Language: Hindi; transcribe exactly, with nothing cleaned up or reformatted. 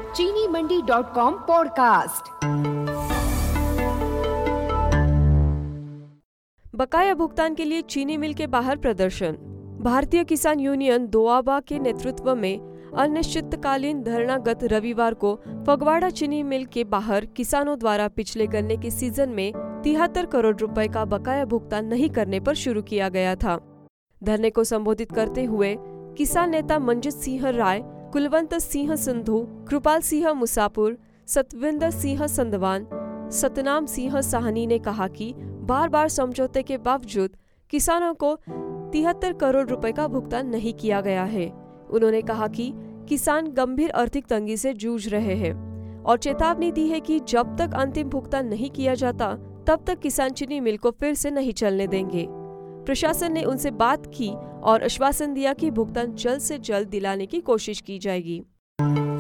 चीनी मंडी डॉट कॉम पॉडकास्ट। बकाया भुगतान के लिए चीनी मिल के बाहर प्रदर्शन। भारतीय किसान यूनियन दोआबा के नेतृत्व में अनिश्चितकालीन धरना गत रविवार को फगवाड़ा चीनी मिल के बाहर किसानों द्वारा पिछले गन्ने के सीजन में तिहत्तर करोड़ रुपए का बकाया भुगतान नहीं करने पर शुरू किया गया था। धरने को संबोधित करते हुए किसान नेता मंजित सिंह राय, कुलवंत सिंह संधू, कृपाल सिंह मुसापुर, सतविंदर सिंह संदवान, सतनाम सिंह साहनी ने कहा कि बार बार समझौते के बावजूद किसानों को तिहत्तर करोड़ रुपए का भुगतान नहीं किया गया है। उन्होंने कहा कि किसान गंभीर आर्थिक तंगी से जूझ रहे हैं और चेतावनी दी है कि जब तक अंतिम भुगतान नहीं किया जाता तब तक किसान चीनी मिल को फिर से नहीं चलने देंगे। प्रशासन ने उनसे बात की और आश्वासन दिया कि भुगतान जल्द से जल्द दिलाने की कोशिश की जाएगी।